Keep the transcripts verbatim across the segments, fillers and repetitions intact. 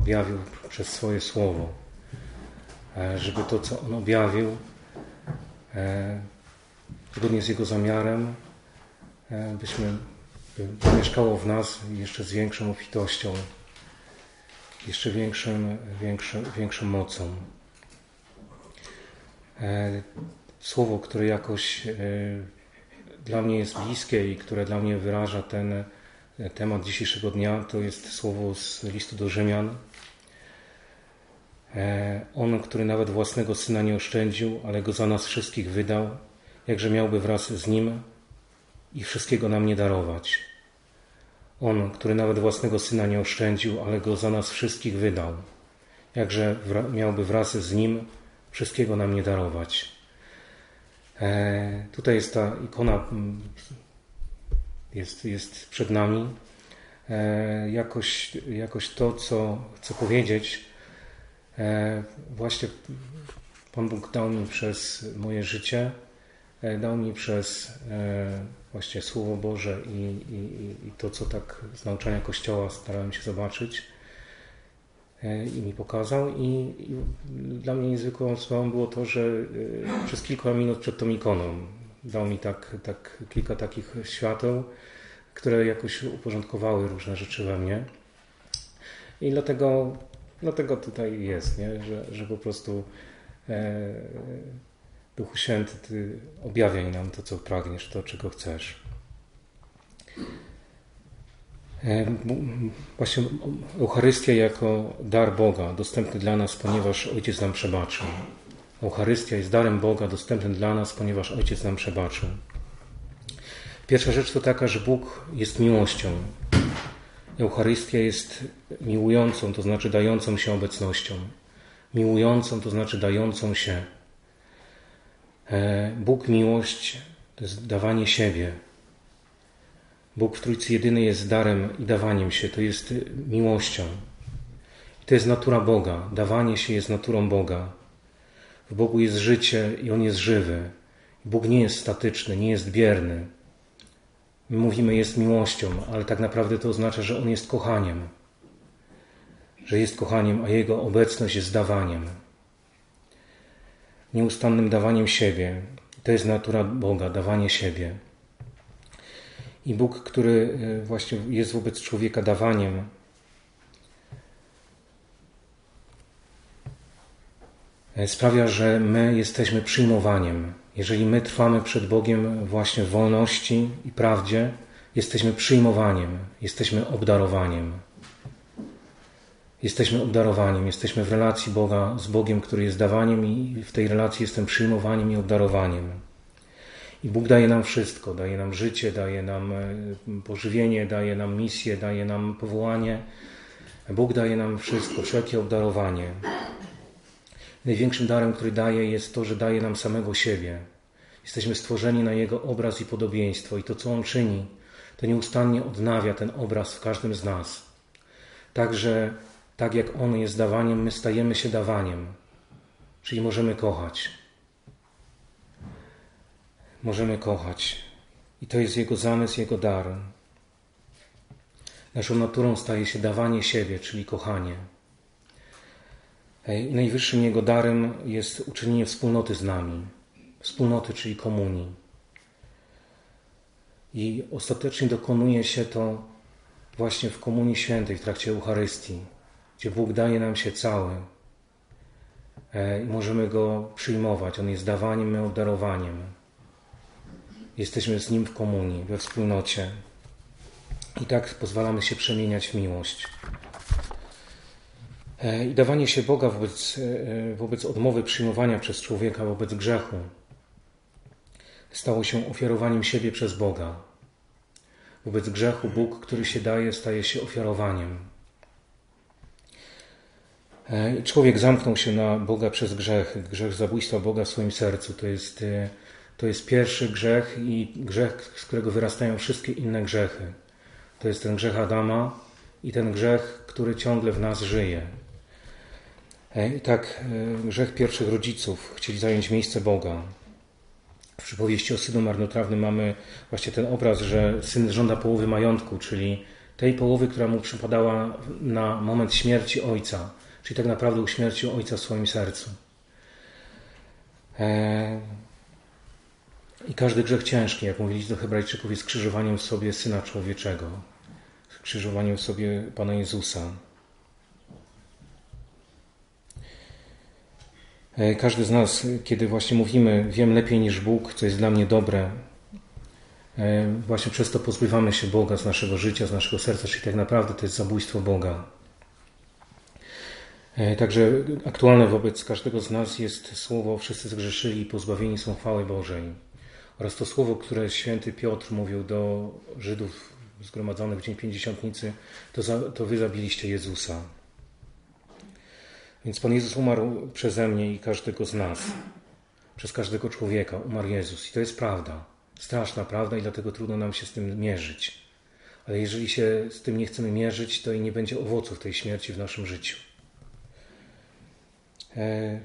objawił przez swoje słowo. Żeby to, co On objawił, zgodnie z Jego zamiarem, byśmy by mieszkało w nas jeszcze z większą obfitością, jeszcze większym, większą, większą mocą. Słowo, które jakoś dla mnie jest bliskie i które dla mnie wyraża ten temat dzisiejszego dnia, to jest słowo z listu do Rzymian. On, który nawet własnego Syna nie oszczędził, ale Go za nas wszystkich wydał, jakże miałby wraz z Nim i wszystkiego nam nie darować. On, który nawet własnego Syna nie oszczędził, ale Go za nas wszystkich wydał, jakże miałby wraz z Nim wszystkiego nam nie darować. E, tutaj jest ta ikona, jest, jest przed nami. E, jakoś, jakoś to, co chcę powiedzieć, e, właśnie Pan Bóg dał mi przez moje życie, e, dał mi przez e, właśnie Słowo Boże i, i, i to, co tak z nauczania Kościoła starałem się zobaczyć e, i mi pokazał. I, i dla mnie niezwykłą sprawą było to, że e, przez kilka minut przed tą ikoną dał mi tak, tak kilka takich świateł, które jakoś uporządkowały różne rzeczy we mnie. I dlatego, dlatego tutaj jest, nie? Że, że po prostu e, Duchu Święty, Ty objawiaj nam to, co pragniesz, to, czego chcesz. E, właśnie Eucharystia jako dar Boga, dostępny dla nas, ponieważ Ojciec nam przebaczył. Eucharystia jest darem Boga, dostępny dla nas, ponieważ Ojciec nam przebaczył. Pierwsza rzecz to taka, że Bóg jest miłością. Eucharystia jest miłującą, to znaczy dającą się obecnością. Miłującą, to znaczy dającą się. Bóg miłość to jest dawanie siebie. Bóg w Trójcy Jedynej jest darem i dawaniem się, to jest miłością. I to jest natura Boga. Dawanie się jest naturą Boga. W Bogu jest życie i On jest żywy. Bóg nie jest statyczny, nie jest bierny. My mówimy, jest miłością, ale tak naprawdę to oznacza, że On jest kochaniem. Że jest kochaniem, a Jego obecność jest dawaniem. Nieustannym dawaniem siebie. To jest natura Boga, dawanie siebie. I Bóg, który właśnie jest wobec człowieka dawaniem, sprawia, że my jesteśmy przyjmowaniem. Jeżeli my trwamy przed Bogiem właśnie w wolności i prawdzie, jesteśmy przyjmowaniem, jesteśmy obdarowaniem. Jesteśmy obdarowaniem, jesteśmy w relacji Boga z Bogiem, który jest dawaniem i w tej relacji jestem przyjmowaniem i obdarowaniem. I Bóg daje nam wszystko, daje nam życie, daje nam pożywienie, daje nam misję, daje nam powołanie. Bóg daje nam wszystko, wszelkie obdarowanie. Największym darem, który daje, jest to, że daje nam samego siebie. Jesteśmy stworzeni na Jego obraz i podobieństwo i to, co On czyni, to nieustannie odnawia ten obraz w każdym z nas. Także tak jak On jest dawaniem, my stajemy się dawaniem. Czyli możemy kochać. Możemy kochać. I to jest Jego zamysł, Jego dar. Naszą naturą staje się dawanie siebie, czyli kochanie. Najwyższym Jego darem jest uczynienie wspólnoty z nami. Wspólnoty, czyli komunii. I ostatecznie dokonuje się to właśnie w Komunii Świętej, w trakcie Eucharystii, gdzie Bóg daje nam się cały. I możemy Go przyjmować. On jest dawaniem, my obdarowaniem. Jesteśmy z Nim w komunii, we wspólnocie. I tak pozwalamy się przemieniać w miłość. I dawanie się Boga wobec, wobec odmowy przyjmowania przez człowieka, wobec grzechu, stało się ofiarowaniem siebie przez Boga. Wobec grzechu Bóg, który się daje, staje się ofiarowaniem. Człowiek zamknął się na Boga przez grzech. Grzech zabójstwa Boga w swoim sercu. To jest, to jest pierwszy grzech i grzech, z którego wyrastają wszystkie inne grzechy. To jest ten grzech Adama i ten grzech, który ciągle w nas żyje. I tak grzech pierwszych rodziców chcieli zająć miejsce Boga. W przypowieści o synu marnotrawnym mamy właśnie ten obraz, że syn żąda połowy majątku, czyli tej połowy, która mu przypadała na moment śmierci ojca, czyli tak naprawdę uśmiercił ojca w swoim sercu. I każdy grzech ciężki, jak mówiliśmy do Hebrajczyków, jest krzyżowaniem w sobie Syna Człowieczego, krzyżowaniem w sobie Pana Jezusa. Każdy z nas, kiedy właśnie mówimy, wiem lepiej niż Bóg, co jest dla mnie dobre, właśnie przez to pozbywamy się Boga z naszego życia, z naszego serca, czyli tak naprawdę to jest zabójstwo Boga. Także aktualne wobec każdego z nas jest słowo: wszyscy zgrzeszyli i pozbawieni są chwały Bożej. Oraz to słowo, które święty Piotr mówił do Żydów zgromadzonych w dzień Pięćdziesiątnicy, to, za, to wy zabiliście Jezusa. Więc Pan Jezus umarł przeze mnie i każdego z nas. Przez każdego człowieka umarł Jezus. I to jest prawda. Straszna prawda i dlatego trudno nam się z tym mierzyć. Ale jeżeli się z tym nie chcemy mierzyć, to i nie będzie owoców tej śmierci w naszym życiu. E...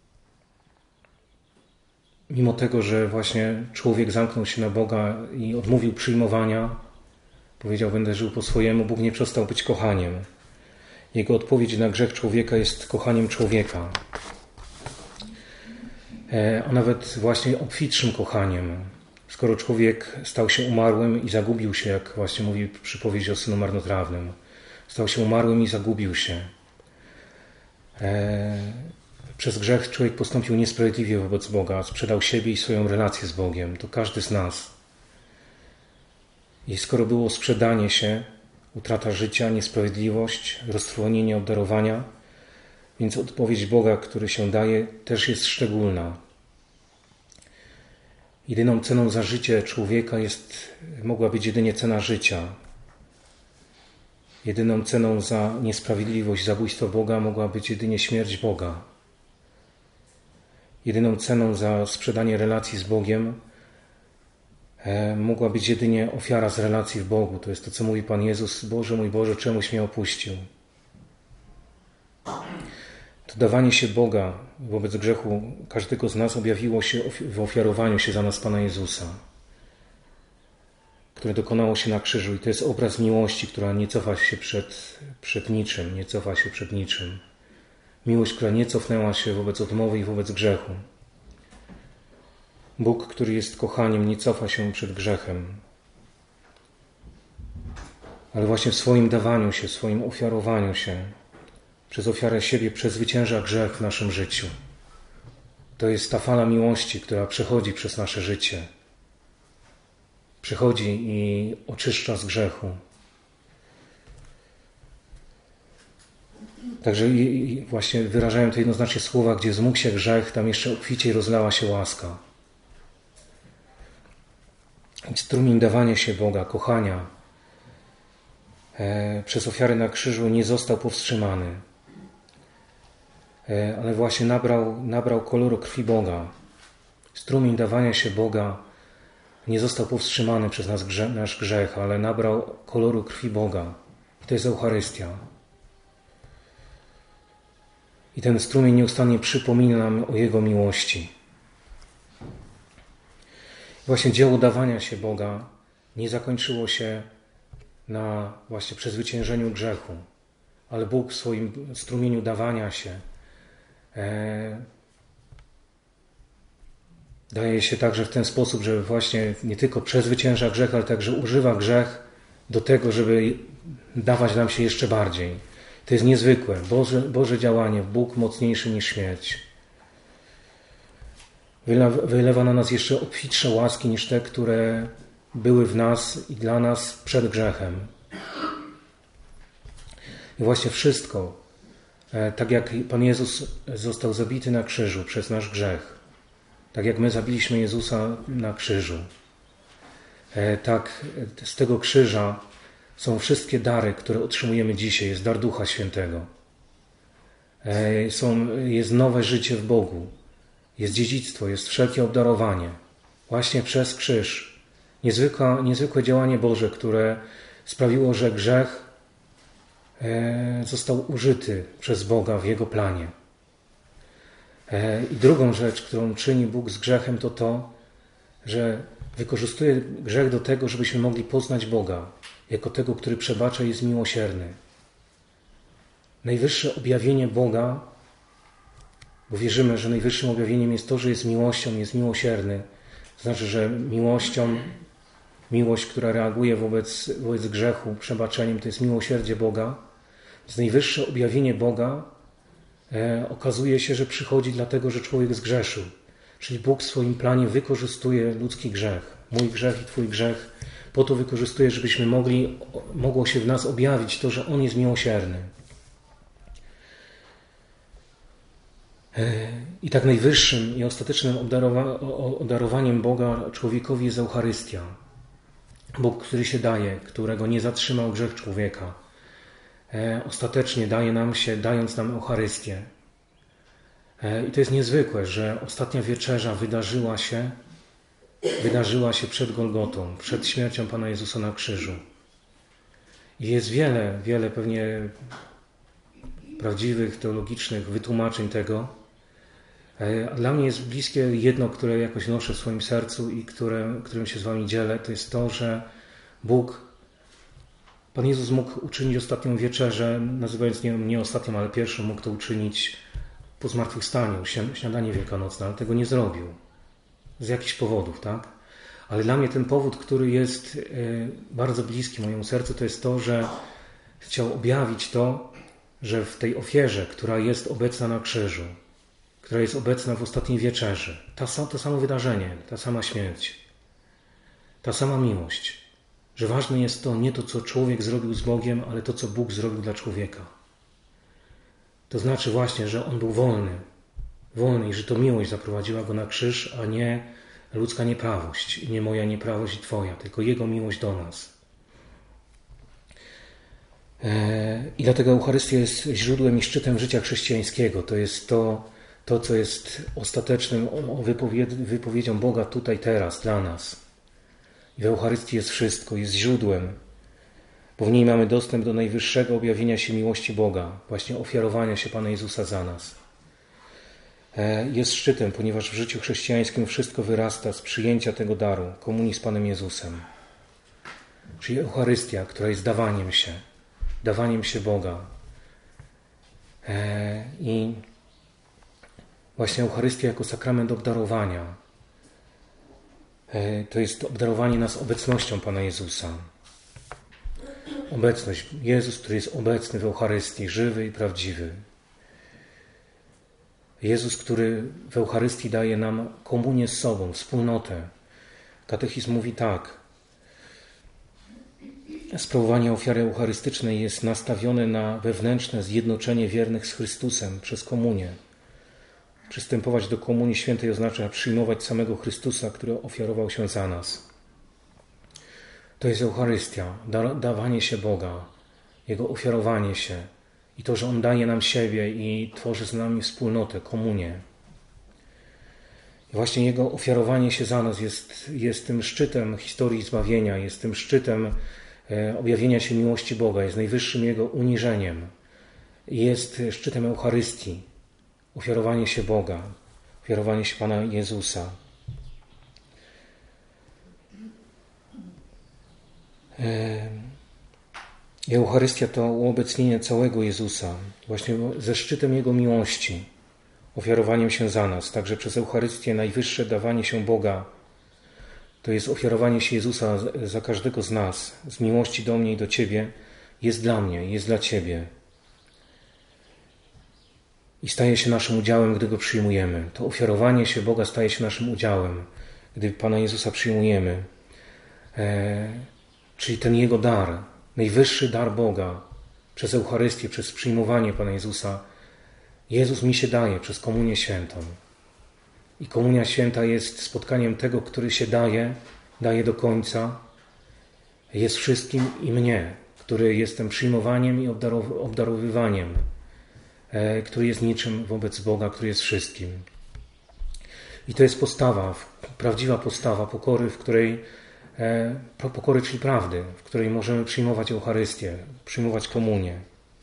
Mimo tego, że właśnie człowiek zamknął się na Boga i odmówił przyjmowania, powiedział: będę żył po swojemu, Bóg nie przestał być kochaniem. Jego odpowiedź na grzech człowieka jest kochaniem człowieka. A nawet właśnie obfitszym kochaniem. Skoro człowiek stał się umarłym i zagubił się, jak właśnie mówi przypowieść o synu marnotrawnym. Stał się umarłym i zagubił się. Przez grzech człowiek postąpił niesprawiedliwie wobec Boga, sprzedał siebie i swoją relację z Bogiem. To każdy z nas. I skoro było sprzedanie się, utrata życia, niesprawiedliwość, roztrwonienie obdarowania, więc odpowiedź Boga, który się daje, też jest szczególna. Jedyną ceną za życie człowieka jest, mogła być jedynie cena życia. Jedyną ceną za niesprawiedliwość, zabójstwo Boga mogła być jedynie śmierć Boga. Jedyną ceną za sprzedanie relacji z Bogiem e, mogła być jedynie ofiara z relacji w Bogu. To jest to, co mówi Pan Jezus: Boże mój Boże, czemuś mnie opuścił. To dawanie się Boga wobec grzechu każdego z nas objawiło się w ofiarowaniu się za nas Pana Jezusa, które dokonało się na krzyżu. I to jest obraz miłości, która nie cofa się przed, przed niczym, nie cofa się przed niczym. Miłość, która nie cofnęła się wobec odmowy i wobec grzechu. Bóg, który jest kochaniem, nie cofa się przed grzechem, ale właśnie w swoim dawaniu się, w swoim ofiarowaniu się, przez ofiarę siebie przezwycięża grzech w naszym życiu. To jest ta fala miłości, która przechodzi przez nasze życie. Przychodzi i oczyszcza z grzechu. Także i właśnie wyrażają to jednoznacznie słowa: gdzie zmógł się grzech, tam jeszcze obficiej rozlała się łaska. Strumień dawania się Boga, kochania e, przez ofiary na krzyżu nie został powstrzymany, e, ale właśnie nabrał, nabrał koloru krwi Boga. Strumień dawania się Boga nie został powstrzymany przez nas grze, nasz grzech, ale nabrał koloru krwi Boga. I to jest Eucharystia. I ten strumień nieustannie przypomina nam o Jego miłości. Właśnie dzieło dawania się Boga nie zakończyło się na właśnie przezwyciężeniu grzechu, ale Bóg w swoim strumieniu dawania się e, daje się także w ten sposób, że właśnie nie tylko przezwycięża grzech, ale także używa grzech do tego, żeby dawać nam się jeszcze bardziej. To jest niezwykłe, Boże, Boże działanie, Bóg mocniejszy niż śmierć. Wylewa na nas jeszcze obfitsze łaski niż te, które były w nas i dla nas przed grzechem. I właśnie wszystko, tak jak Pan Jezus został zabity na krzyżu przez nasz grzech, tak jak my zabiliśmy Jezusa na krzyżu, tak z tego krzyża są wszystkie dary, które otrzymujemy dzisiaj. Jest dar Ducha Świętego. Są, jest nowe życie w Bogu. Jest dziedzictwo, jest wszelkie obdarowanie. Właśnie przez krzyż. Niezwykłe, niezwykłe działanie Boże, które sprawiło, że grzech został użyty przez Boga w Jego planie. I drugą rzecz, którą czyni Bóg z grzechem, to to, że wykorzystuje grzech do tego, żebyśmy mogli poznać Boga. jako tego, który przebacza i jest miłosierny. Najwyższe objawienie Boga, bo wierzymy, że najwyższym objawieniem jest to, że jest miłością, jest miłosierny. To znaczy, że miłością, miłość, która reaguje wobec, wobec grzechu, przebaczeniem, to jest miłosierdzie Boga. Więc najwyższe objawienie Boga e, okazuje się, że przychodzi dlatego, że człowiek zgrzeszył. Czyli Bóg w swoim planie wykorzystuje ludzki grzech, mój grzech i Twój grzech, po to wykorzystuje, żebyśmy mogli, mogło się w nas objawić to, że On jest miłosierny. I tak najwyższym i ostatecznym obdarowaniem Boga człowiekowi jest Eucharystia. Bóg, który się daje, którego nie zatrzymał grzech człowieka, ostatecznie daje nam się, dając nam Eucharystię. I to jest niezwykłe, że ostatnia wieczerza wydarzyła się, wydarzyła się przed Golgotą, przed śmiercią Pana Jezusa na krzyżu. I jest wiele, wiele pewnie prawdziwych, teologicznych wytłumaczeń tego. A dla mnie jest bliskie jedno, które jakoś noszę w swoim sercu i które, którym się z Wami dzielę, to jest to, że Bóg, Pan Jezus mógł uczynić ostatnią wieczerzę, nazywając nie, nie ostatnią, ale pierwszą, mógł to uczynić po zmartwychwstaniu, śniadanie wielkanocne, ale tego nie zrobił. Z jakichś powodów, tak? Ale dla mnie ten powód, który jest bardzo bliski mojemu sercu, to jest to, że chciał objawić to, że w tej ofierze, która jest obecna na krzyżu, która jest obecna w ostatniej wieczerzy, ta, to samo wydarzenie, ta sama śmierć, ta sama miłość, że ważne jest to nie to, co człowiek zrobił z Bogiem, ale to, co Bóg zrobił dla człowieka. To znaczy właśnie, że on był wolny, wolny i że to miłość zaprowadziła go na krzyż, a nie ludzka nieprawość i nie moja nieprawość i Twoja, tylko Jego miłość do nas. I dlatego Eucharystia jest źródłem i szczytem życia chrześcijańskiego. To jest to, to co jest ostatecznym wypowiedzią Boga tutaj, teraz, dla nas. I w Eucharystii jest wszystko, jest źródłem, bo w niej mamy dostęp do najwyższego objawienia się miłości Boga, właśnie ofiarowania się Pana Jezusa za nas. Jest szczytem, ponieważ w życiu chrześcijańskim wszystko wyrasta z przyjęcia tego daru, komunii z Panem Jezusem. Czyli Eucharystia, która jest dawaniem się, dawaniem się Boga. I właśnie Eucharystia jako sakrament obdarowania. To jest obdarowanie nas obecnością Pana Jezusa. Obecność. Jezus, który jest obecny w Eucharystii, żywy i prawdziwy. Jezus, który w Eucharystii daje nam komunię z sobą, wspólnotę. Katechizm mówi tak. Sprawowanie ofiary eucharystycznej jest nastawione na wewnętrzne zjednoczenie wiernych z Chrystusem przez komunię. Przystępować do komunii świętej oznacza przyjmować samego Chrystusa, który ofiarował się za nas. To jest Eucharystia, da, dawanie się Boga, Jego ofiarowanie się i to, że On daje nam siebie i tworzy z nami wspólnotę, komunię. I właśnie Jego ofiarowanie się za nas jest, jest tym szczytem historii zbawienia, jest tym szczytem e, objawienia się miłości Boga, jest najwyższym Jego uniżeniem, jest szczytem Eucharystii, ofiarowanie się Boga, ofiarowanie się Pana Jezusa. I Eucharystia to uobecnienie całego Jezusa, właśnie ze szczytem Jego miłości, ofiarowaniem się za nas. Także przez Eucharystię najwyższe dawanie się Boga to jest ofiarowanie się Jezusa za każdego z nas, z miłości do mnie i do Ciebie, jest dla mnie, jest dla Ciebie. I staje się naszym udziałem, gdy Go przyjmujemy. To ofiarowanie się Boga staje się naszym udziałem, gdy Pana Jezusa przyjmujemy. E, czyli ten Jego dar, najwyższy dar Boga przez Eucharystię, przez przyjmowanie Pana Jezusa. Jezus mi się daje przez komunię świętą. I komunia święta jest spotkaniem tego, który się daje, daje do końca. Jest wszystkim i mnie, który jestem przyjmowaniem i obdarowywaniem, który jest niczym wobec Boga, który jest wszystkim. I to jest postawa, prawdziwa postawa pokory, w której pokory, czyli prawdy, w której możemy przyjmować Eucharystię, przyjmować komunię.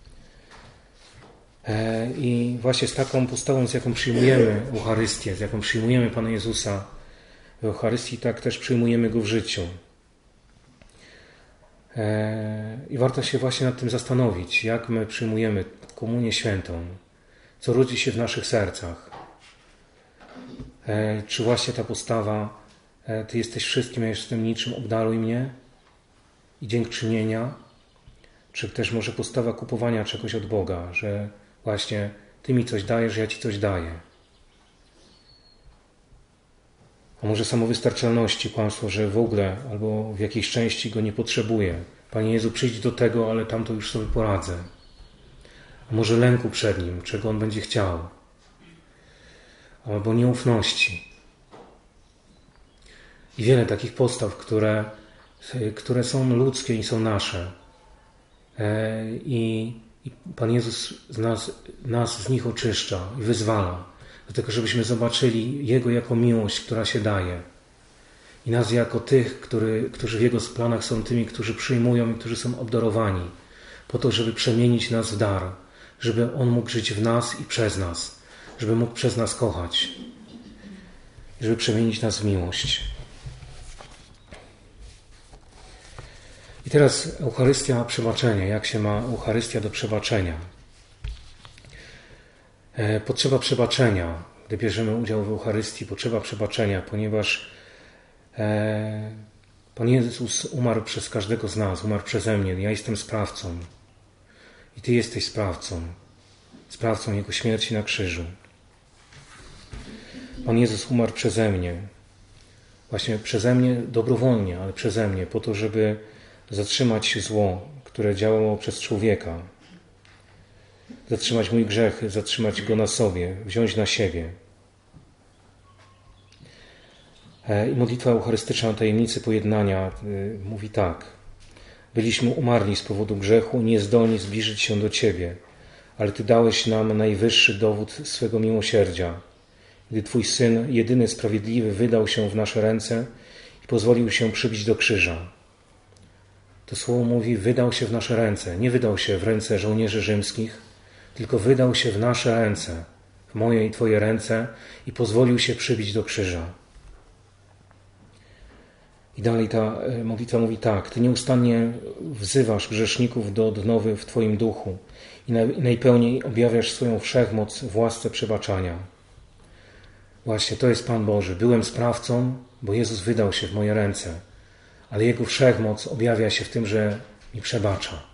I właśnie z taką postawą, z jaką przyjmujemy Eucharystię, z jaką przyjmujemy Pana Jezusa w Eucharystii, tak też przyjmujemy Go w życiu. I warto się właśnie nad tym zastanowić, jak my przyjmujemy Komunię Świętą, co rodzi się w naszych sercach. Czy właśnie ta postawa, Ty jesteś wszystkim, ja jestem niczym, obdaruj mnie i dziękczynienia, czy też może postawa kupowania czegoś od Boga, że właśnie Ty mi coś dajesz, ja Ci coś daję. A może samowystarczalności, kłamstwo, że w ogóle albo w jakiejś części Go nie potrzebuję. Panie Jezu, przyjdź do tego, ale tamto już sobie poradzę. A może lęku przed Nim, czego On będzie chciał. Albo nieufności. I wiele takich postaw, które, które są ludzkie i są nasze. I, i Pan Jezus z nas, nas z nich oczyszcza i wyzwala. Dlatego, żebyśmy zobaczyli Jego jako miłość, która się daje. I nas jako tych, który, którzy w Jego planach są tymi, którzy przyjmują i którzy są obdarowani. Po to, żeby przemienić nas w dar. Żeby On mógł żyć w nas i przez nas. Żeby mógł przez nas kochać. I żeby przemienić nas w miłość. I teraz Eucharystia, przebaczenie. Jak się ma Eucharystia do przebaczenia? Potrzeba przebaczenia. Gdy bierzemy udział w Eucharystii, potrzeba przebaczenia, ponieważ e, Pan Jezus umarł przez każdego z nas, umarł przeze mnie. Ja jestem sprawcą. I Ty jesteś sprawcą. Sprawcą Jego śmierci na krzyżu. Pan Jezus umarł przeze mnie. Właśnie przeze mnie dobrowolnie, ale przeze mnie, po to, żeby zatrzymać zło, które działało przez człowieka. Zatrzymać mój grzech, zatrzymać go na sobie, wziąć na siebie. I modlitwa eucharystyczna tajemnicy pojednania mówi tak. Byliśmy umarli z powodu grzechu, niezdolni zbliżyć się do Ciebie, ale Ty dałeś nam najwyższy dowód swego miłosierdzia, gdy Twój Syn, jedyny sprawiedliwy, wydał się w nasze ręce i pozwolił się przybić do krzyża. To słowo mówi, wydał się w nasze ręce. Nie wydał się w ręce żołnierzy rzymskich, tylko wydał się w nasze ręce, w moje i Twoje ręce i pozwolił się przybić do krzyża. I dalej ta modlitwa mówi tak. Ty nieustannie wzywasz grzeszników do odnowy w Twoim duchu i najpełniej objawiasz swoją wszechmoc w łasce przebaczania. Właśnie to jest Pan Boży. Byłem sprawcą, bo Jezus wydał się w moje ręce, ale Jego wszechmoc objawia się w tym, że mi przebacza.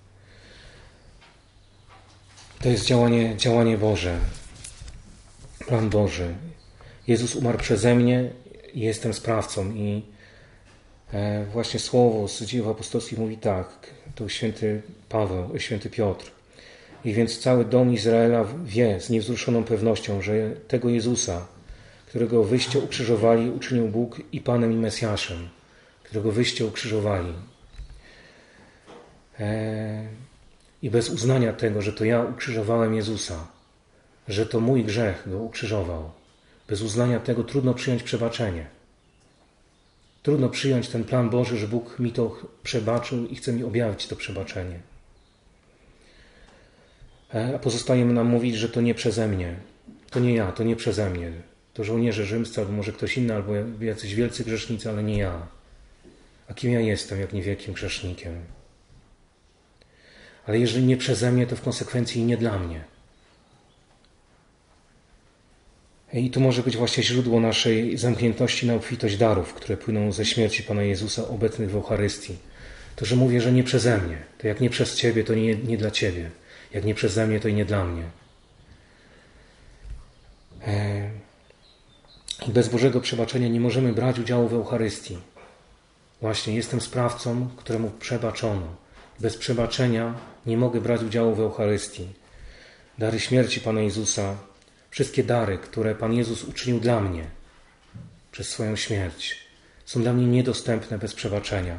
To jest działanie, działanie Boże. Plan Boży. Jezus umarł przeze mnie i jestem sprawcą. I właśnie słowo z Dziejów Apostolskich mówi tak. To święty Paweł, święty Piotr. I więc cały dom Izraela wie z niewzruszoną pewnością, że tego Jezusa, którego wyście ukrzyżowali, uczynił Bóg i Panem i Mesjaszem, którego wyście ukrzyżowali. I bez uznania tego, że to ja ukrzyżowałem Jezusa, że to mój grzech go ukrzyżował, bez uznania tego trudno przyjąć przebaczenie. Trudno przyjąć ten plan Boży, że Bóg mi to przebaczył i chce mi objawić to przebaczenie. A pozostaje nam mówić, że to nie przeze mnie. To nie ja, to nie przeze mnie. To żołnierze rzymscy, albo może ktoś inny, albo jacyś wielcy grzesznicy, ale nie ja. A kim ja jestem, jak nie wielkim grzesznikiem? Ale jeżeli nie przeze mnie, to w konsekwencji nie dla mnie. I to może być właśnie źródło naszej zamkniętości na obfitość darów, które płyną ze śmierci Pana Jezusa obecnych w Eucharystii. To, że mówię, że nie przeze mnie. To jak nie przez Ciebie, to nie, nie dla Ciebie. Jak nie przeze mnie, to i nie dla mnie. I bez Bożego przebaczenia nie możemy brać udziału w Eucharystii. Właśnie jestem sprawcą, któremu przebaczono. Bez przebaczenia nie mogę brać udziału w Eucharystii. Dary śmierci Pana Jezusa, wszystkie dary, które Pan Jezus uczynił dla mnie przez swoją śmierć, są dla mnie niedostępne bez przebaczenia.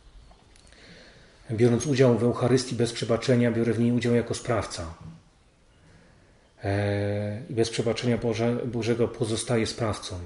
Biorąc udział w Eucharystii bez przebaczenia, biorę w niej udział jako sprawca. I bez przebaczenia Boże, Bożego pozostaję sprawcą.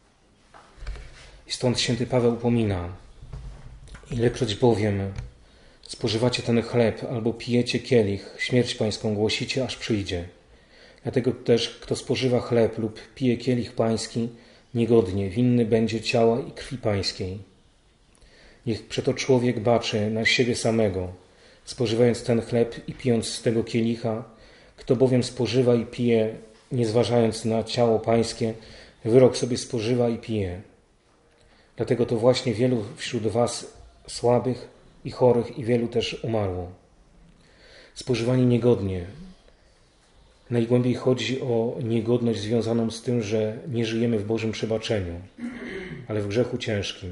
I stąd święty Paweł upomina: ilekroć bowiem spożywacie ten chleb albo pijecie kielich, śmierć Pańską głosicie, aż przyjdzie. Dlatego też, kto spożywa chleb lub pije kielich Pański, niegodnie winny będzie ciała i krwi Pańskiej. Niech przeto człowiek baczy na siebie samego, spożywając ten chleb i pijąc z tego kielicha. Kto bowiem spożywa i pije, nie zważając na ciało pańskie, wyrok sobie spożywa i pije. Dlatego to właśnie wielu wśród was słabych i chorych i wielu też umarło. Spożywanie niegodnie. Najgłębiej chodzi o niegodność związaną z tym, że nie żyjemy w Bożym przebaczeniu, ale w grzechu ciężkim.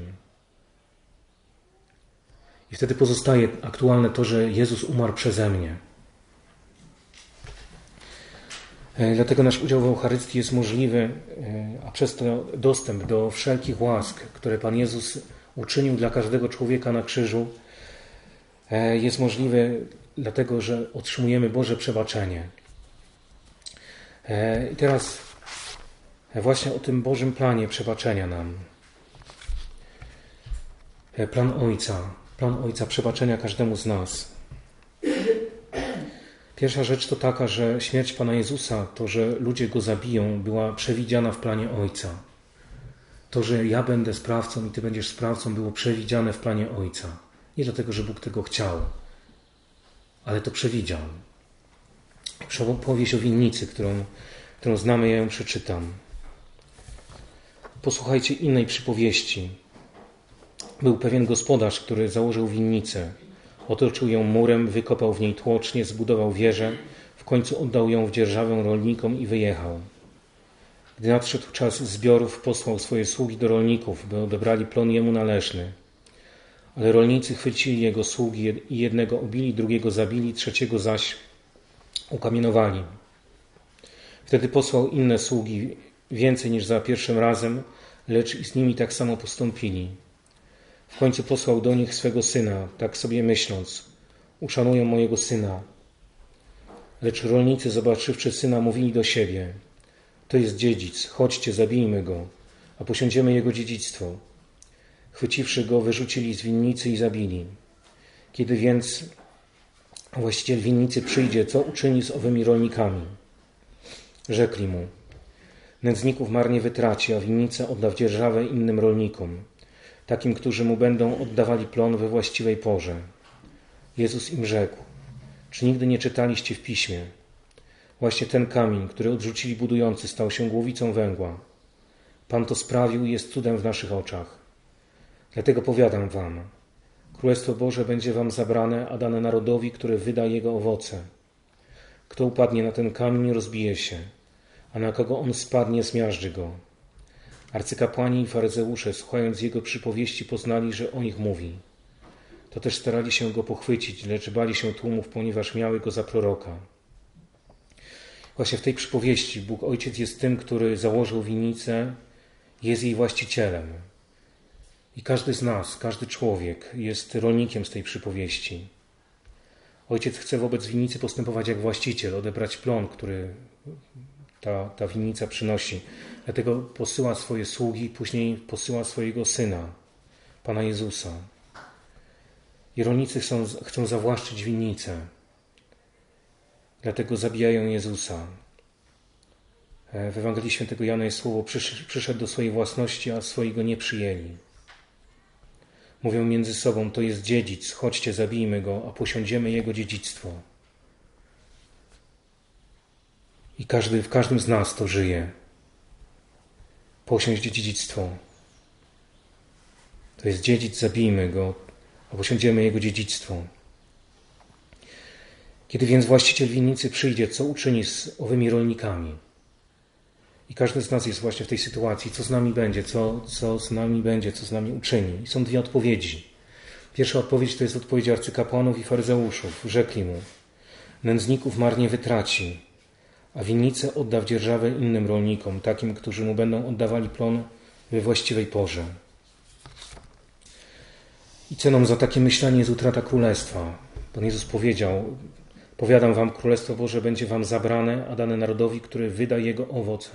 I wtedy pozostaje aktualne to, że Jezus umarł przeze mnie. Dlatego nasz udział w Eucharystii jest możliwy, a przez to dostęp do wszelkich łask, które Pan Jezus uczynił dla każdego człowieka na krzyżu, jest możliwy dlatego, że otrzymujemy Boże przebaczenie. I teraz właśnie o tym Bożym planie przebaczenia nam. Plan Ojca, plan Ojca przebaczenia każdemu z nas. Pierwsza rzecz to taka, że śmierć Pana Jezusa, to, że ludzie Go zabiją, była przewidziana w planie Ojca. To, że ja będę sprawcą i Ty będziesz sprawcą, było przewidziane w planie Ojca. Nie dlatego, że Bóg tego chciał, ale to przewidział. Powieść o winnicy, którą, którą znamy, ja ją przeczytam. Posłuchajcie innej przypowieści. Był pewien gospodarz, który założył winnicę. Otoczył ją murem, wykopał w niej tłocznie, zbudował wieżę, w końcu oddał ją w dzierżawę rolnikom i wyjechał. Gdy nadszedł czas zbiorów, posłał swoje sługi do rolników, by odebrali plon jemu należny. Ale rolnicy chwycili jego sługi i jednego obili, drugiego zabili, trzeciego zaś ukamienowali. Wtedy posłał inne sługi, więcej niż za pierwszym razem, lecz i z nimi tak samo postąpili. W końcu posłał do nich swego syna, tak sobie myśląc: uszanują mojego syna. Lecz rolnicy, zobaczywszy syna, mówili do siebie: to jest dziedzic, chodźcie, zabijmy go, a posiądziemy jego dziedzictwo. Chwyciwszy go, wyrzucili z winnicy i zabili. Kiedy więc właściciel winnicy przyjdzie, co uczyni z owymi rolnikami? Rzekli mu: nędzników marnie wytraci, a winnicę odda w dzierżawę innym rolnikom, takim, którzy mu będą oddawali plon we właściwej porze. Jezus im rzekł: czy nigdy nie czytaliście w Piśmie? Właśnie ten kamień, który odrzucili budujący, stał się głowicą węgła. Pan to sprawił i jest cudem w naszych oczach. Dlatego powiadam wam, Królestwo Boże będzie wam zabrane, a dane narodowi, który wyda jego owoce. Kto upadnie na ten kamień, rozbije się, a na kogo on spadnie, zmiażdży go. Arcykapłani i faryzeusze, słuchając jego przypowieści, poznali, że o nich mówi. To też starali się go pochwycić, lecz bali się tłumów, ponieważ miały go za proroka. Właśnie w tej przypowieści Bóg Ojciec jest tym, który założył winnicę, jest jej właścicielem. I każdy z nas, każdy człowiek jest rolnikiem z tej przypowieści. Ojciec chce wobec winnicy postępować jak właściciel, odebrać plon, który ta, ta winnica przynosi. Dlatego posyła swoje sługi, później posyła swojego Syna, Pana Jezusa. I rolnicy chcą, chcą zawłaszczyć winnicę. Dlatego zabijają Jezusa. W Ewangelii Świętego Jana jest słowo: przyszedł do swojej własności, a swoi go nie przyjęli. Mówią między sobą: to jest dziedzic, chodźcie, zabijmy go, a posiądziemy jego dziedzictwo. I każdy, w każdym z nas to żyje. Posiąść dziedzictwo. To jest dziedzic, zabijmy go, a posiądziemy jego dziedzictwo. Kiedy więc właściciel winnicy przyjdzie, co uczyni z owymi rolnikami? I każdy z nas jest właśnie w tej sytuacji. Co z nami będzie? Co, co z nami będzie? Co z nami uczyni? I są dwie odpowiedzi. Pierwsza odpowiedź to jest odpowiedź arcykapłanów i faryzeuszów. Rzekli mu: nędzników marnie wytraci, a winnicę odda w dzierżawę innym rolnikom, takim, którzy mu będą oddawali plon we właściwej porze. I ceną za takie myślenie jest utrata królestwa. Pan Jezus powiedział: powiadam wam, Królestwo Boże będzie wam zabrane, a dane narodowi, który wyda jego owoce.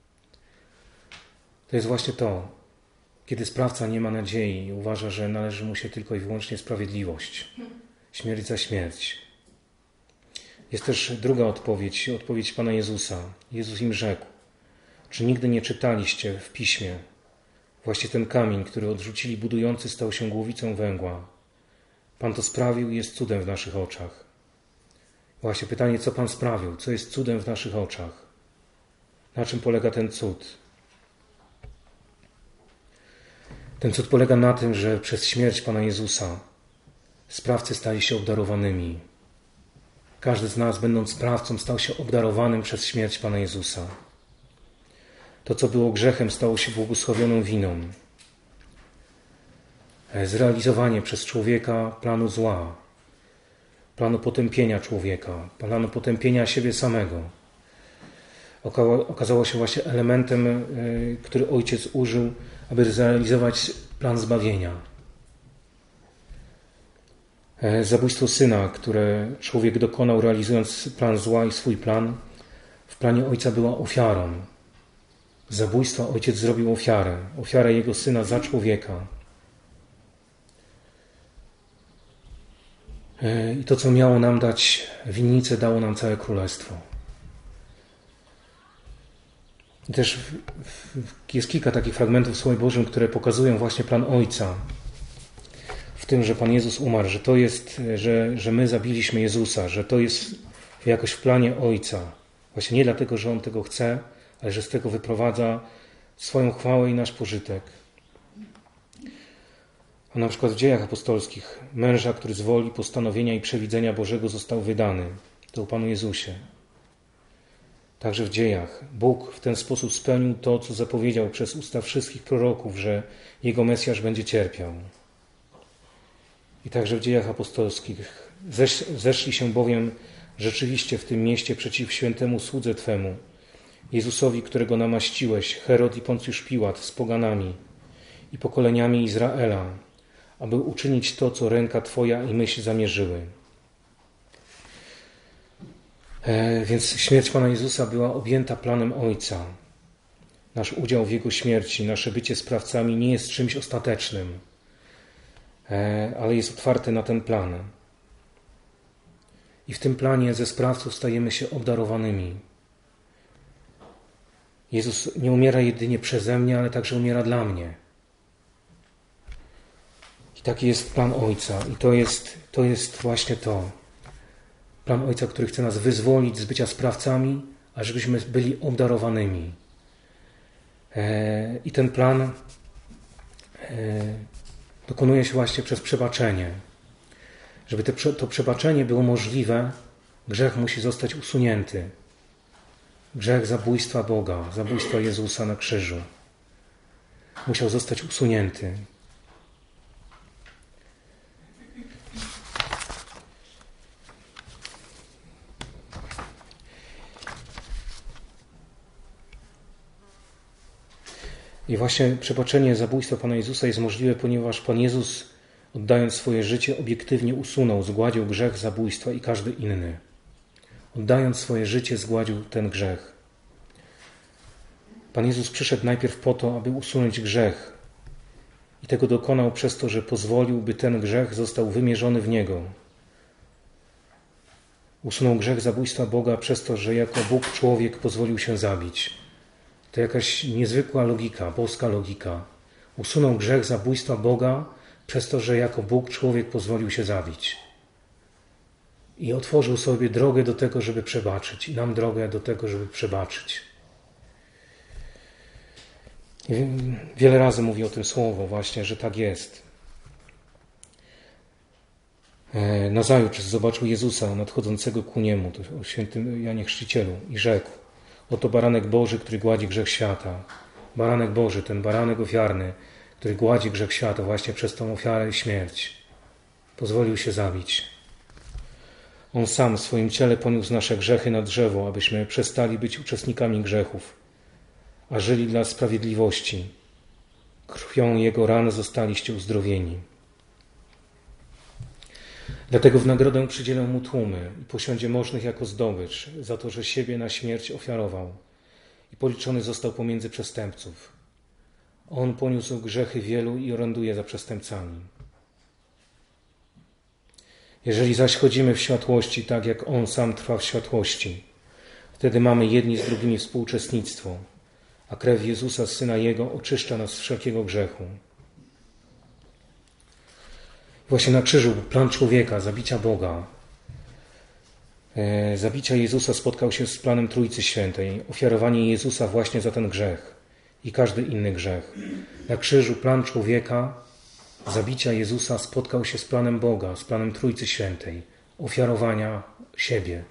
To jest właśnie to, kiedy sprawca nie ma nadziei i uważa, że należy mu się tylko i wyłącznie sprawiedliwość. Śmierć za śmierć. Jest też druga odpowiedź, odpowiedź Pana Jezusa. Jezus im rzekł: czy nigdy nie czytaliście w Piśmie? Właśnie ten kamień, który odrzucili budujący, stał się głowicą węgła. Pan to sprawił i jest cudem w naszych oczach. Właśnie pytanie, co Pan sprawił? Co jest cudem w naszych oczach? Na czym polega ten cud? Ten cud polega na tym, że przez śmierć Pana Jezusa sprawcy stali się obdarowanymi. Każdy z nas, będąc sprawcą, stał się obdarowanym przez śmierć Pana Jezusa. To, co było grzechem, stało się błogosławioną winą. Zrealizowanie przez człowieka planu zła, planu potępienia człowieka, planu potępienia siebie samego okazało się właśnie elementem, który Ojciec użył, aby zrealizować plan zbawienia. Zabójstwo Syna, które człowiek dokonał, realizując plan zła i swój plan, w planie Ojca była ofiarą. Zabójstwa Ojciec zrobił ofiarę, ofiarę Jego Syna za człowieka. I to, co miało nam dać winnicę, dało nam całe królestwo. I też jest kilka takich fragmentów w Słowie Bożym, które pokazują właśnie plan Ojca. W tym, że Pan Jezus umarł, że to jest, że, że my zabiliśmy Jezusa, że to jest jakoś w planie Ojca. Właśnie nie dlatego, że On tego chce, ale że z tego wyprowadza swoją chwałę i nasz pożytek. A na przykład w Dziejach Apostolskich męża, który z woli, postanowienia i przewidzenia Bożego został wydany, to o Panu Jezusie. Także w Dziejach Bóg w ten sposób spełnił to, co zapowiedział przez usta wszystkich proroków, że Jego Mesjasz będzie cierpiał. I także w Dziejach Apostolskich zesz, zeszli się bowiem rzeczywiście w tym mieście przeciw świętemu słudze Twemu, Jezusowi, którego namaściłeś, Herod i Poncjusz Piłat z poganami i pokoleniami Izraela, aby uczynić to, co ręka Twoja i myśl zamierzyły. E, więc śmierć Pana Jezusa była objęta planem Ojca. Nasz udział w Jego śmierci, nasze bycie sprawcami nie jest czymś ostatecznym, e, ale jest otwarte na ten plan. I w tym planie ze sprawców stajemy się obdarowanymi. Jezus nie umiera jedynie przeze mnie, ale także umiera dla mnie. I taki jest plan Ojca. I to jest, to jest właśnie to. Plan Ojca, który chce nas wyzwolić z bycia sprawcami, a żebyśmy byli obdarowanymi. E, I ten plan e, dokonuje się właśnie przez przebaczenie. Żeby te, to przebaczenie było możliwe, grzech musi zostać usunięty. Grzech zabójstwa Boga, zabójstwa Jezusa na krzyżu musiał zostać usunięty. I właśnie przebaczenie zabójstwa Pana Jezusa jest możliwe, ponieważ Pan Jezus, oddając swoje życie, obiektywnie usunął, zgładził grzech zabójstwa i każdy inny. Oddając swoje życie, zgładził ten grzech. Pan Jezus przyszedł najpierw po to, aby usunąć grzech. I tego dokonał przez to, że pozwolił, by ten grzech został wymierzony w Niego. Usunął grzech zabójstwa Boga przez to, że jako Bóg człowiek pozwolił się zabić. To jakaś niezwykła logika, boska logika. Usunął grzech zabójstwa Boga przez to, że jako Bóg człowiek pozwolił się zabić. I otworzył sobie drogę do tego, żeby przebaczyć. I nam drogę do tego, żeby przebaczyć. I wiele razy mówi o tym słowo właśnie, że tak jest. Nazajutrz zobaczył Jezusa nadchodzącego ku niemu, to o świętym Janie Chrzcicielu, i rzekł: oto baranek Boży, który gładzi grzech świata. Baranek Boży, ten baranek ofiarny, który gładzi grzech świata właśnie przez tą ofiarę i śmierć. Pozwolił się zabić. On sam w swoim ciele poniósł nasze grzechy na drzewo, abyśmy przestali być uczestnikami grzechów, a żyli dla sprawiedliwości. Krwią Jego ran zostaliście uzdrowieni. Dlatego w nagrodę przydzielę Mu tłumy i posiądzie możnych jako zdobycz za to, że siebie na śmierć ofiarował i policzony został pomiędzy przestępców. On poniósł grzechy wielu i oręduje za przestępcami. Jeżeli zaś chodzimy w światłości, tak jak On sam trwa w światłości, wtedy mamy jedni z drugimi współuczestnictwo, a krew Jezusa, Syna Jego, oczyszcza nas z wszelkiego grzechu. Właśnie na krzyżu plan człowieka, zabicia Boga, e, zabicia Jezusa spotkał się z planem Trójcy Świętej. Ofiarowanie Jezusa właśnie za ten grzech i każdy inny grzech. Na krzyżu plan człowieka, zabicia Jezusa spotkał się z planem Boga, z planem Trójcy Świętej. Ofiarowania siebie.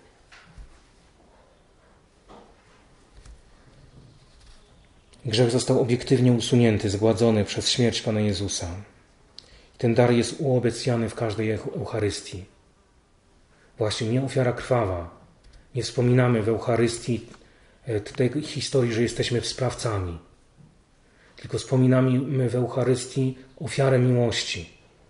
Grzech został obiektywnie usunięty, zgładzony przez śmierć Pana Jezusa. Ten dar jest uobecniany w każdej Eucharystii. Właśnie nie ofiara krwawa. Nie wspominamy w Eucharystii tej historii, że jesteśmy sprawcami. Tylko wspominamy w Eucharystii ofiarę miłości.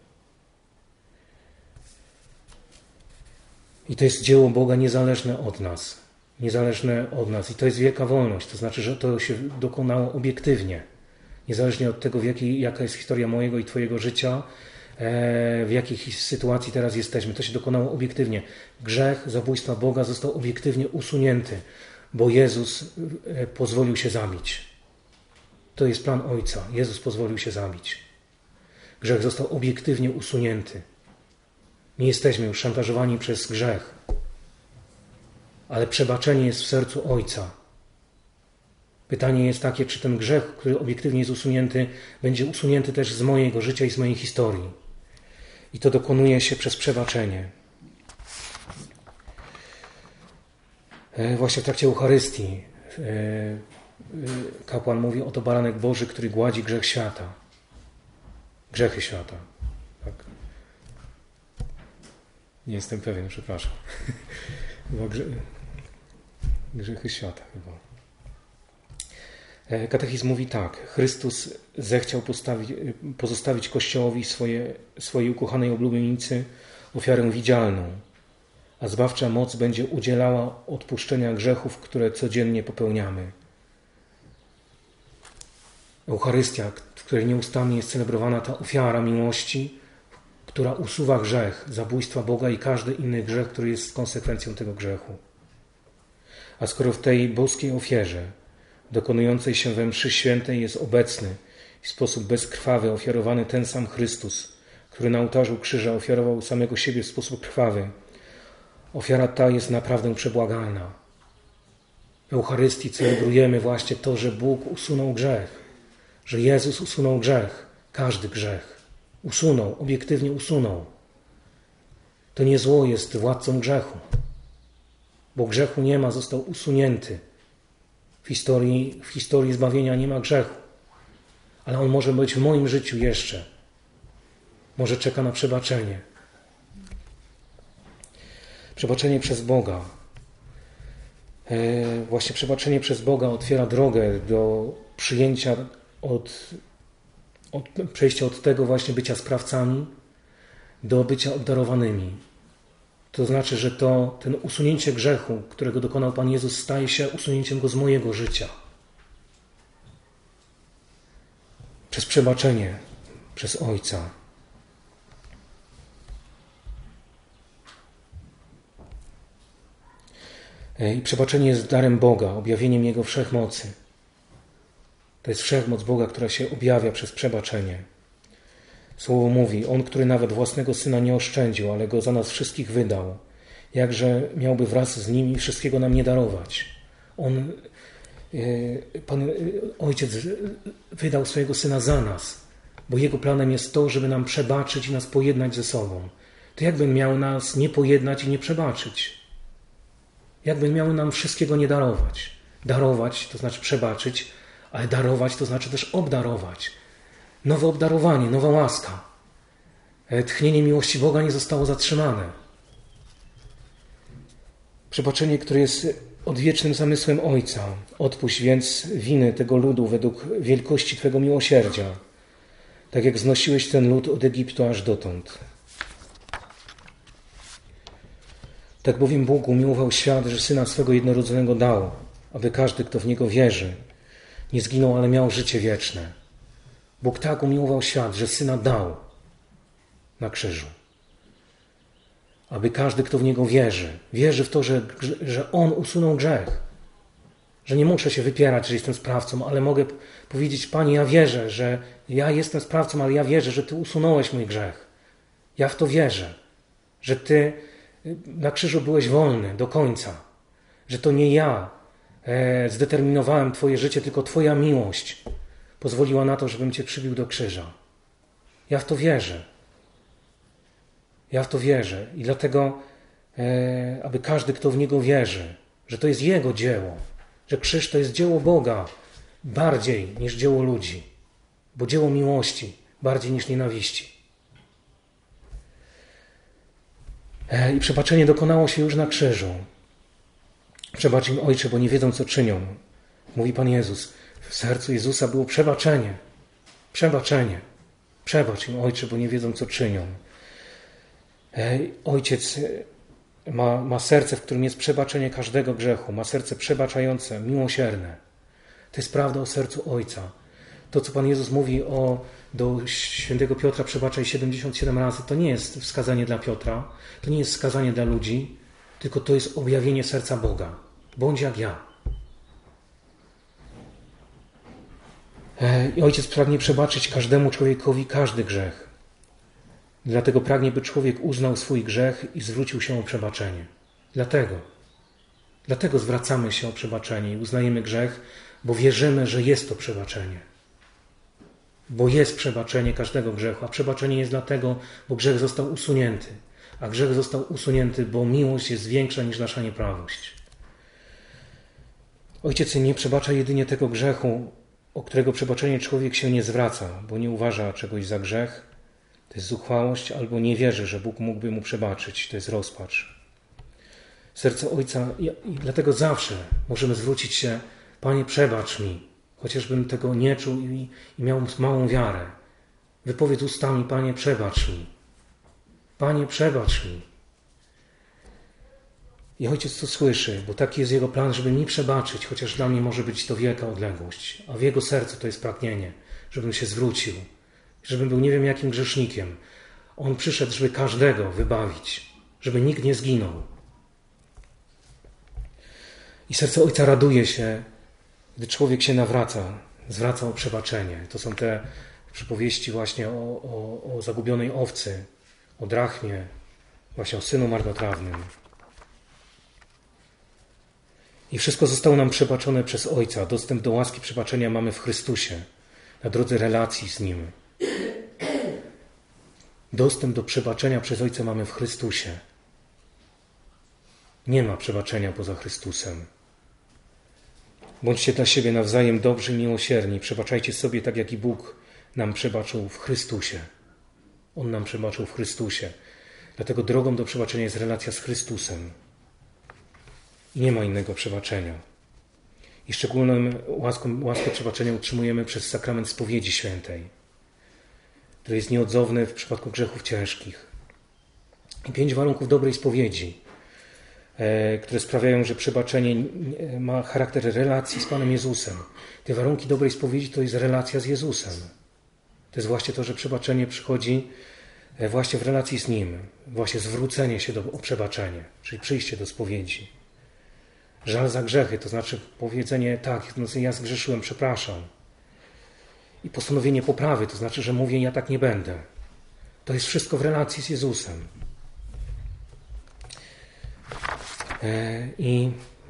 I to jest dzieło Boga niezależne od nas. Niezależne od nas. I to jest wielka wolność. To znaczy, że to się dokonało obiektywnie. Niezależnie od tego, w jakiej, jaka jest historia mojego i Twojego życia, w jakiej sytuacji teraz jesteśmy. To się dokonało obiektywnie. Grzech zabójstwa Boga został obiektywnie usunięty, bo Jezus pozwolił się zabić. To jest plan Ojca. Jezus pozwolił się zabić. Grzech został obiektywnie usunięty. Nie jesteśmy już szantażowani przez grzech, ale przebaczenie jest w sercu Ojca. Pytanie jest takie, czy ten grzech, który obiektywnie jest usunięty, będzie usunięty też z mojego życia i z mojej historii. I to dokonuje się przez przebaczenie. Właśnie w trakcie Eucharystii kapłan mówi: oto baranek Boży, który gładzi grzech świata. Grzechy świata. Tak. Nie jestem pewien, przepraszam. Chyba grze... Grzechy świata chyba. Katechizm mówi tak: Chrystus zechciał postawić, pozostawić Kościołowi swoje, swojej ukochanej oblubienicy ofiarę widzialną, a zbawcza moc będzie udzielała odpuszczenia grzechów, które codziennie popełniamy. Eucharystia, w której nieustannie jest celebrowana ta ofiara miłości, która usuwa grzech, zabójstwa Boga i każdy inny grzech, który jest konsekwencją tego grzechu. A skoro w tej boskiej ofierze dokonującej się we mszy świętej jest obecny i w sposób bezkrwawy ofiarowany ten sam Chrystus, który na ołtarzu krzyża ofiarował samego siebie w sposób krwawy, ofiara ta jest naprawdę przebłagalna. W Eucharystii celebrujemy właśnie to, że Bóg usunął grzech, że Jezus usunął grzech, każdy grzech. Usunął, obiektywnie usunął. To nie zło jest władcą grzechu, bo grzechu nie ma, został usunięty. W historii, w historii zbawienia nie ma grzechu, ale on może być w moim życiu jeszcze. Może czeka na przebaczenie. Przebaczenie przez Boga. E, właśnie przebaczenie przez Boga otwiera drogę do przyjęcia od, od przejścia od tego właśnie bycia sprawcami do bycia obdarowanymi. To znaczy, że to ten usunięcie grzechu, którego dokonał Pan Jezus, staje się usunięciem go z mojego życia. Przez przebaczenie, przez Ojca. I przebaczenie jest darem Boga, objawieniem Jego wszechmocy. To jest wszechmoc Boga, która się objawia przez przebaczenie. Słowo mówi: On, który nawet własnego Syna nie oszczędził, ale Go za nas wszystkich wydał, jakże miałby wraz z Nim wszystkiego nam nie darować. On, Pan Ojciec wydał swojego Syna za nas, bo Jego planem jest to, żeby nam przebaczyć i nas pojednać ze sobą. To jakby miał nas nie pojednać i nie przebaczyć? Jakby miał nam wszystkiego nie darować? Darować to znaczy przebaczyć, ale darować to znaczy też obdarować. Nowe obdarowanie, nowa łaska. Tchnienie miłości Boga nie zostało zatrzymane. Przebaczenie, które jest odwiecznym zamysłem Ojca. Odpuść więc winy tego ludu według wielkości Twego miłosierdzia, tak jak znosiłeś ten lud od Egiptu aż dotąd. Tak bowiem Bóg umiłował świat, że Syna swego jednorodzonego dał, aby każdy, kto w Niego wierzy, nie zginął, ale miał życie wieczne. Bóg tak umiłował świat, że Syna dał na krzyżu. Aby każdy, kto w Niego wierzy, wierzy w to, że, że On usunął grzech, że nie muszę się wypierać, że jestem sprawcą, ale mogę powiedzieć, Panie, ja wierzę, że ja jestem sprawcą, ale ja wierzę, że Ty usunąłeś mój grzech. Ja w to wierzę, że Ty na krzyżu byłeś wolny do końca, że to nie ja e, zdeterminowałem Twoje życie, tylko Twoja miłość pozwoliła na to, żebym Cię przybił do krzyża. Ja w to wierzę. Ja w to wierzę i dlatego, e, aby każdy, kto w Niego wierzy, że to jest Jego dzieło, że krzyż to jest dzieło Boga bardziej niż dzieło ludzi, bo dzieło miłości bardziej niż nienawiści. E, I przebaczenie dokonało się już na krzyżu. Przebacz im, Ojcze, bo nie wiedzą, co czynią. Mówi Pan Jezus. W sercu Jezusa było przebaczenie. Przebaczenie. Przebacz im, Ojcze, bo nie wiedzą, co czynią. Ojciec ma, ma serce, w którym jest przebaczenie każdego grzechu. Ma serce przebaczające, miłosierne. To jest prawda o sercu Ojca. To, co Pan Jezus mówi o, do świętego Piotra, przebaczaj siedemdziesiąt siedem razy, to nie jest wskazanie dla Piotra, to nie jest wskazanie dla ludzi, tylko to jest objawienie serca Boga. Bądź jak ja. I Ojciec pragnie przebaczyć każdemu człowiekowi każdy grzech. Dlatego pragnie, by człowiek uznał swój grzech i zwrócił się o przebaczenie. Dlatego. Dlatego zwracamy się o przebaczenie i uznajemy grzech, bo wierzymy, że jest to przebaczenie. Bo jest przebaczenie każdego grzechu, a przebaczenie jest dlatego, bo grzech został usunięty. A grzech został usunięty, bo miłość jest większa niż nasza nieprawość. Ojciec nie przebacza jedynie tego grzechu, o którego przebaczenie człowiek się nie zwraca, bo nie uważa czegoś za grzech. To jest zuchwałość, albo nie wierzy, że Bóg mógłby mu przebaczyć. To jest rozpacz. Serce Ojca i, i dlatego zawsze możemy zwrócić się, Panie, przebacz mi, chociażbym tego nie czuł i, i miał małą wiarę. Wypowiedz ustami, Panie, przebacz mi. Panie, przebacz mi. I Ojciec to słyszy, bo taki jest Jego plan, żeby mi przebaczyć, chociaż dla mnie może być to wielka odległość. A w Jego sercu to jest pragnienie, żebym się zwrócił, żebym był nie wiem jakim grzesznikiem. On przyszedł, żeby każdego wybawić, żeby nikt nie zginął. I serce Ojca raduje się, gdy człowiek się nawraca, zwraca o przebaczenie. To są te przypowieści właśnie o, o, o zagubionej owcy, o drachmie, właśnie o synu marnotrawnym. I wszystko zostało nam przebaczone przez Ojca. Dostęp do łaski przebaczenia mamy w Chrystusie, na drodze relacji z Nim. Dostęp do przebaczenia przez Ojca mamy w Chrystusie. Nie ma przebaczenia poza Chrystusem. Bądźcie dla siebie nawzajem dobrzy i miłosierni. Przebaczajcie sobie tak, jak i Bóg nam przebaczył w Chrystusie. On nam przebaczył w Chrystusie. Dlatego drogą do przebaczenia jest relacja z Chrystusem. I nie ma innego przebaczenia. I szczególną łaską, łaskę przebaczenia utrzymujemy przez sakrament spowiedzi świętej, który jest nieodzowny w przypadku grzechów ciężkich. I pięć warunków dobrej spowiedzi, e, które sprawiają, że przebaczenie ma charakter relacji z Panem Jezusem. Te warunki dobrej spowiedzi to jest relacja z Jezusem. To jest właśnie to, że przebaczenie przychodzi właśnie w relacji z Nim. Właśnie zwrócenie się do, o przebaczenie, czyli przyjście do spowiedzi. Żal za grzechy, to znaczy powiedzenie tak, no ja zgrzeszyłem, przepraszam. I postanowienie poprawy, to znaczy, że mówię, ja tak nie będę. To jest wszystko w relacji z Jezusem. I,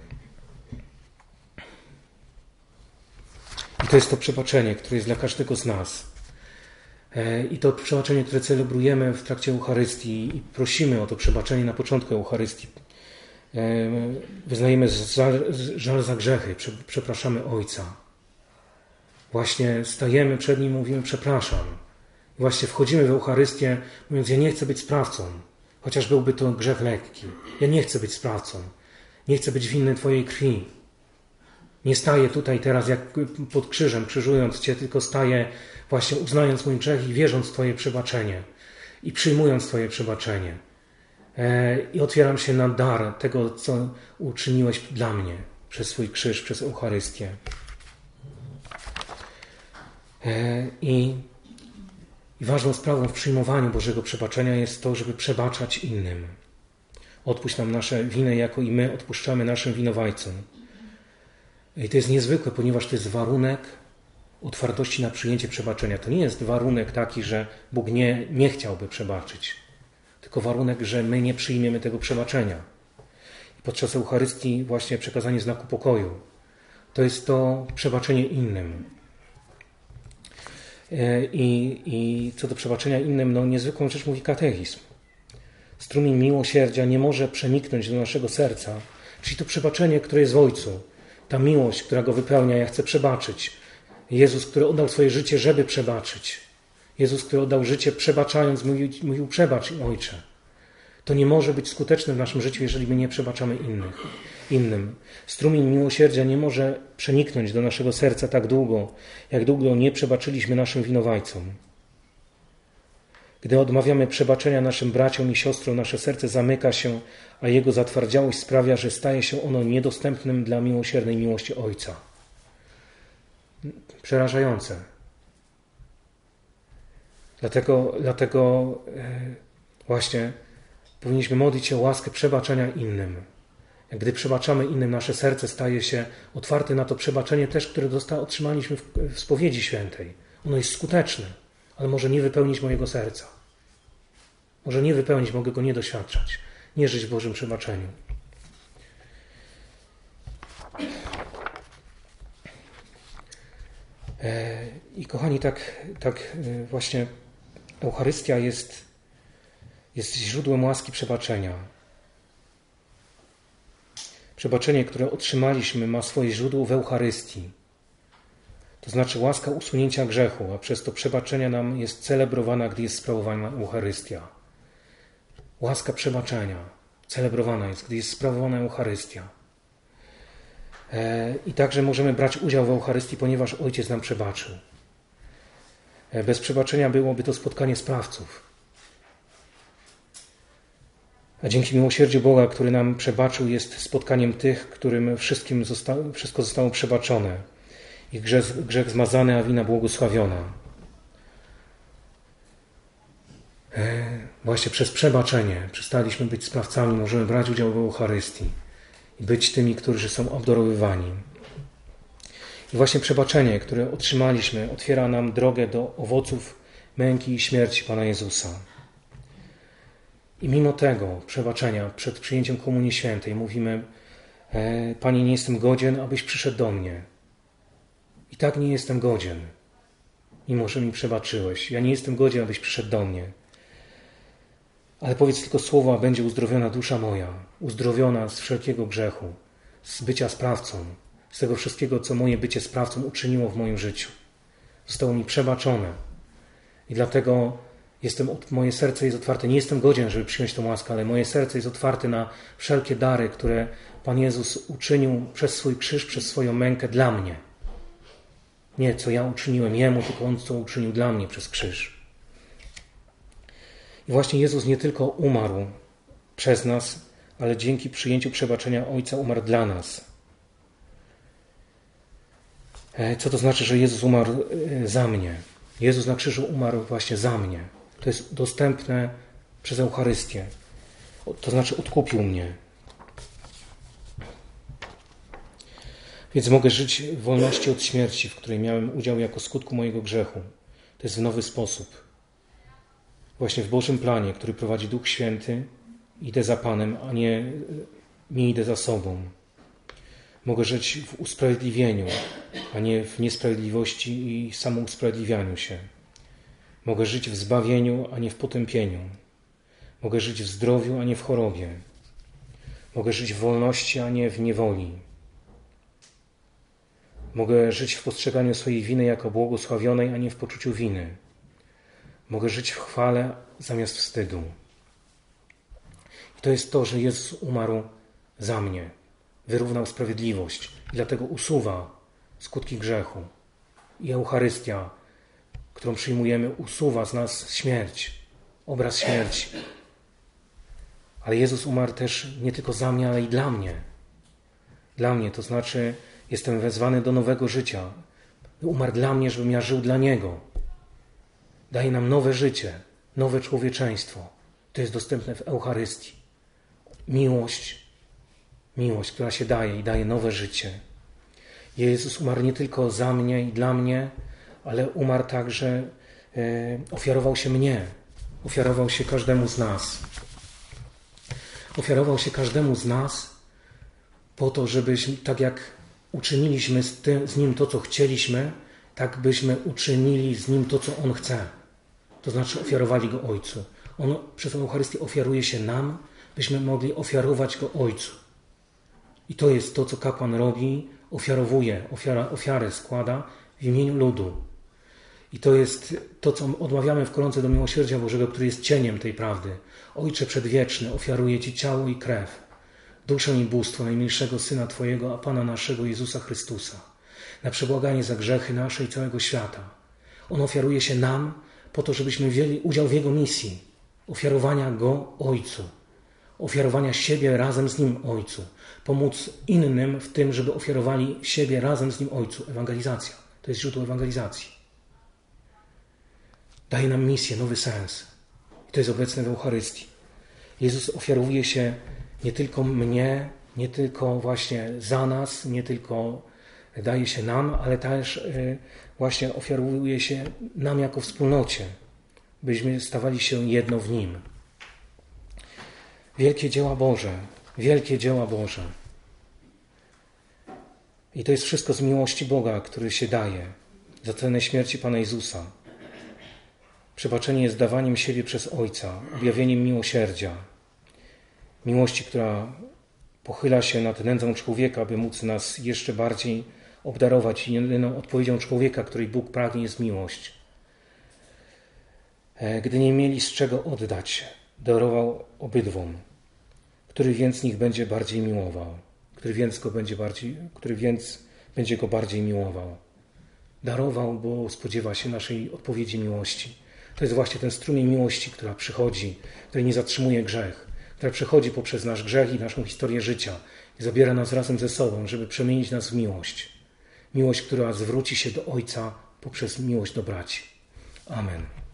I to jest to przebaczenie, które jest dla każdego z nas. I to przebaczenie, które celebrujemy w trakcie Eucharystii i prosimy o to przebaczenie na początku Eucharystii. Wyznajemy żal, żal za grzechy, przepraszamy Ojca. Właśnie stajemy przed Nim i mówimy przepraszam. Właśnie wchodzimy w Eucharystię, mówiąc, ja nie chcę być sprawcą, chociaż byłby to grzech lekki. Ja nie chcę być sprawcą. Nie chcę być winny Twojej krwi. Nie staję tutaj teraz jak pod krzyżem, krzyżując Cię, tylko staję właśnie uznając mój grzech i wierząc w Twoje przebaczenie. I przyjmując Twoje przebaczenie. I otwieram się na dar tego, co uczyniłeś dla mnie przez swój krzyż, przez Eucharystię. I, I ważną sprawą w przyjmowaniu Bożego przebaczenia jest to, żeby przebaczać innym. Odpuść nam nasze winy, jako i my odpuszczamy naszym winowajcom. I to jest niezwykłe, ponieważ to jest warunek otwartości na przyjęcie przebaczenia. To nie jest warunek taki, że Bóg nie, nie chciałby przebaczyć, tylko warunek, że my nie przyjmiemy tego przebaczenia. I podczas Eucharystii właśnie przekazanie znaku pokoju to jest to przebaczenie innym. I, i co do przebaczenia innym, no niezwykłą rzecz mówi katechizm. Strumień miłosierdzia nie może przeniknąć do naszego serca, czyli to przebaczenie, które jest w Ojcu. Ta miłość, która Go wypełnia, ja chcę przebaczyć. Jezus, który oddał swoje życie, żeby przebaczyć. Jezus, który oddał życie, przebaczając, mówił, mówił przebacz im, Ojcze. To nie może być skuteczne w naszym życiu, jeżeli my nie przebaczamy innych, innym. Strumień miłosierdzia nie może przeniknąć do naszego serca tak długo, jak długo nie przebaczyliśmy naszym winowajcom. Gdy odmawiamy przebaczenia naszym braciom i siostrom, nasze serce zamyka się, a jego zatwardziałość sprawia, że staje się ono niedostępnym dla miłosiernej miłości Ojca. Przerażające. Dlatego, dlatego właśnie powinniśmy modlić się o łaskę przebaczenia innym. Gdy przebaczamy innym, nasze serce staje się otwarte na to przebaczenie też, które dosta- otrzymaliśmy w, w spowiedzi świętej. Ono jest skuteczne, ale może nie wypełnić mojego serca. Może nie wypełnić, mogę go nie doświadczać. Nie żyć w Bożym przebaczeniu. I kochani, tak, tak właśnie Eucharystia jest, jest źródłem łaski przebaczenia. Przebaczenie, które otrzymaliśmy, ma swoje źródło w Eucharystii. To znaczy łaska usunięcia grzechu, a przez to przebaczenia nam jest celebrowana, gdy jest sprawowana Eucharystia. Łaska przebaczenia celebrowana jest, gdy jest sprawowana Eucharystia. I także możemy brać udział w Eucharystii, ponieważ Ojciec nam przebaczył. Bez przebaczenia byłoby to spotkanie sprawców. A dzięki miłosierdziu Boga, który nam przebaczył, jest spotkaniem tych, którym wszystkim zosta- wszystko zostało przebaczone. Ich grzech, grzech zmazany, a wina błogosławiona. Właśnie przez przebaczenie przestaliśmy być sprawcami, możemy brać udział w Eucharystii i być tymi, którzy są obdarowywani. I właśnie przebaczenie, które otrzymaliśmy, otwiera nam drogę do owoców męki i śmierci Pana Jezusa. I mimo tego przebaczenia przed przyjęciem Komunii Świętej mówimy: Panie, nie jestem godzien, abyś przyszedł do mnie. I tak nie jestem godzien, mimo że mi przebaczyłeś. Ja nie jestem godzien, abyś przyszedł do mnie. Ale powiedz tylko słowo, a będzie uzdrowiona dusza moja, uzdrowiona z wszelkiego grzechu, z bycia sprawcą, z tego wszystkiego, co moje bycie sprawcą uczyniło w moim życiu. Zostało mi przebaczone. I dlatego jestem, moje serce jest otwarte. Nie jestem godzien, żeby przyjąć tę łaskę, ale moje serce jest otwarte na wszelkie dary, które Pan Jezus uczynił przez swój krzyż, przez swoją mękę dla mnie. Nie, co ja uczyniłem Jemu, tylko On, co uczynił dla mnie przez krzyż. I właśnie Jezus nie tylko umarł przez nas, ale dzięki przyjęciu przebaczenia Ojca umarł dla nas. Co to znaczy, że Jezus umarł za mnie? Jezus na krzyżu umarł właśnie za mnie. To jest dostępne przez Eucharystię. To znaczy odkupił mnie. Więc mogę żyć w wolności od śmierci, w której miałem udział jako skutku mojego grzechu. To jest w nowy sposób. Właśnie w Bożym planie, który prowadzi Duch Święty, idę za Panem, a nie, nie idę za sobą. Mogę żyć w usprawiedliwieniu, a nie w niesprawiedliwości i samousprawiedliwianiu się. Mogę żyć w zbawieniu, a nie w potępieniu. Mogę żyć w zdrowiu, a nie w chorobie. Mogę żyć w wolności, a nie w niewoli. Mogę żyć w postrzeganiu swojej winy jako błogosławionej, a nie w poczuciu winy. Mogę żyć w chwale zamiast wstydu. I to jest to, że Jezus umarł za mnie. Wyrównał sprawiedliwość i dlatego usuwa skutki grzechu. I Eucharystia, którą przyjmujemy, usuwa z nas śmierć, obraz śmierci. Ale Jezus umarł też nie tylko za mnie, ale i dla mnie. Dla mnie, to znaczy jestem wezwany do nowego życia. Umarł dla mnie, żebym ja żył dla Niego. Daje nam nowe życie, nowe człowieczeństwo. To jest dostępne w Eucharystii. Miłość, miłość, która się daje i daje nowe życie. Jezus umarł nie tylko za mnie i dla mnie, ale umarł także, e, ofiarował się mnie, ofiarował się każdemu z nas. Ofiarował się każdemu z nas po to, żebyśmy, tak jak uczyniliśmy z, tym, z Nim to, co chcieliśmy, tak byśmy uczynili z Nim to, co On chce. To znaczy ofiarowali Go Ojcu. On przez Eucharystię ofiaruje się nam, byśmy mogli ofiarować Go Ojcu. I to jest to, co kapłan robi, ofiarowuje, ofiara, ofiarę składa w imieniu ludu. I to jest to, co odmawiamy w koronce do miłosierdzia Bożego, który jest cieniem tej prawdy. Ojcze przedwieczny, ofiaruję Ci ciało i krew, duszę i bóstwo najmilszego Syna Twojego, a Pana naszego Jezusa Chrystusa, na przebłaganie za grzechy nasze i całego świata. On ofiaruje się nam po to, żebyśmy wzięli udział w Jego misji, ofiarowania Go Ojcu, ofiarowania siebie razem z Nim Ojcu, pomóc innym w tym, żeby ofiarowali siebie razem z Nim Ojcu. Ewangelizacja. To jest źródło ewangelizacji. Daje nam misję, nowy sens. I to jest obecne w Eucharystii. Jezus ofiaruje się nie tylko mnie, nie tylko właśnie za nas, nie tylko daje się nam, ale też właśnie ofiaruje się nam jako wspólnocie, byśmy stawali się jedno w Nim. Wielkie dzieła Boże, wielkie dzieła Boże. I to jest wszystko z miłości Boga, który się daje za cenę śmierci Pana Jezusa. Przebaczenie jest dawaniem siebie przez Ojca, objawieniem miłosierdzia. Miłości, która pochyla się nad nędzą człowieka, by móc nas jeszcze bardziej obdarować. I jedyną odpowiedzią człowieka, której Bóg pragnie, jest miłość. Gdy nie mieli z czego oddać, darował obydwom. Który więc z nich będzie bardziej miłował? Który więc go będzie bardziej, który więc będzie go bardziej miłował? Darował, bo spodziewa się naszej odpowiedzi miłości. To jest właśnie ten strumień miłości, która przychodzi, której nie zatrzymuje grzech, która przechodzi poprzez nasz grzech i naszą historię życia i zabiera nas razem ze sobą, żeby przemienić nas w miłość. Miłość, która zwróci się do Ojca poprzez miłość do braci. Amen.